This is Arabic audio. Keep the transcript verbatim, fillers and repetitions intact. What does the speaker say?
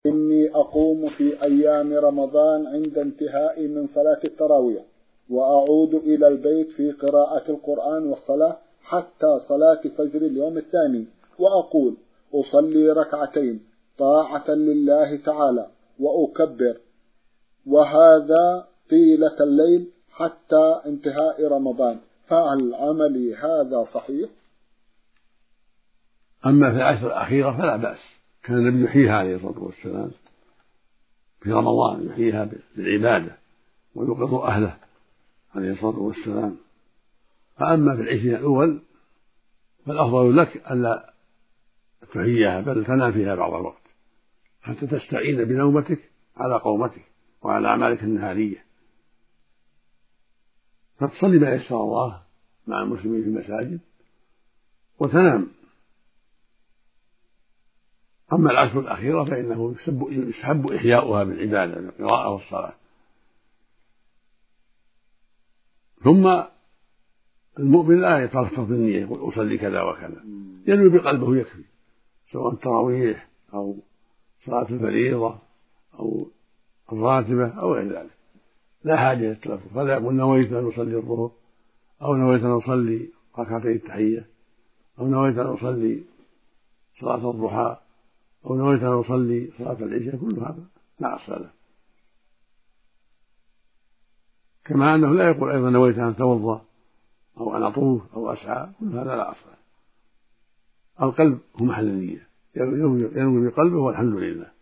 إني أقوم في أيام رمضان عند انتهائي من صلاة التراويح وأعود إلى البيت في قراءة القرآن والصلاة حتى صلاة فجر اليوم الثاني، وأقول أصلي ركعتين طاعة لله تعالى وأكبر، وهذا طيلة الليل حتى انتهاء رمضان، فهل عملي هذا صحيح؟ أما في العشر الأخيرة فلا بأس، كان النبي يحييها عليه الصلاة والسلام في رمضان، يحييها بالعبادة ويوقظ أهله عليه الصلاة والسلام. فأما في العشرين الأول فالأفضل لك ألا تحييها بل تنام فيها بعض الوقت حتى تستعين بنومتك على قومتك وعلى أعمالك النهارية، فتصلي ما يسر الله مع المسلمين في المساجد وتنام. أما العشر الأخيرة فإنه يستحب إحياؤها بالعبادة بالقراءة والصلاة. ثم المؤمن لا يتلفظ بالنية يقول أصلي كذا وكذا، ينوي بقلبه يكفي، سواء التراويح أو صلاة الفريضة أو الراتبة أو غير ذلك، لا حاجة للتلفظ. فلا يقول نويت أن أصلي الظهر أو نويت أن أصلي ركعتي التحية أو نويت أن أصلي صلاة الضحى أو نويت أن أصلي صلاة العشاء، كل هذا لا أصل له. كما أنه لا يقول أيضا نويت أن أتوضأ أو أن أطوف أو أسعى، كل هذا لا أصل له. القلب هو محل النية، ينوي بقلبه والحمد لله.